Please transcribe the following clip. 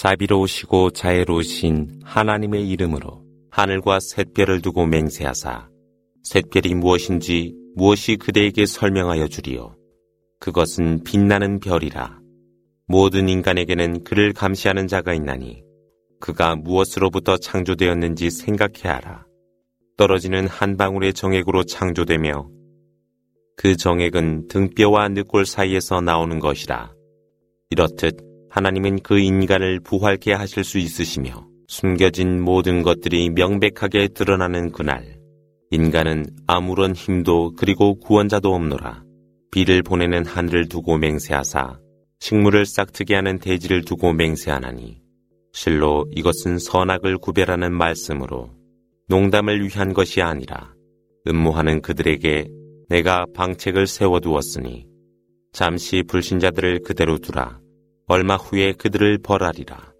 자비로우시고 자애로우신 하나님의 이름으로 하늘과 샛별을 두고 맹세하사 샛별이 무엇인지 무엇이 그대에게 설명하여 주리요. 그것은 빛나는 별이라. 모든 인간에게는 그를 감시하는 자가 있나니 그가 무엇으로부터 창조되었는지 생각해야 하라. 떨어지는 한 방울의 정액으로 창조되며 그 정액은 등뼈와 늑골 사이에서 나오는 것이라. 이렇듯 하나님은 그 인간을 부활케 하실 수 있으시며 숨겨진 모든 것들이 명백하게 드러나는 그날 인간은 아무런 힘도 그리고 구원자도 없노라. 비를 보내는 하늘을 두고 맹세하사 식물을 싹트게 하는 대지를 두고 맹세하나니 실로 이것은 선악을 구별하는 말씀으로 농담을 위한 것이 아니라 음모하는 그들에게 내가 방책을 세워두었으니 잠시 불신자들을 그대로 두라. 얼마 후에 그들을 벌하리라.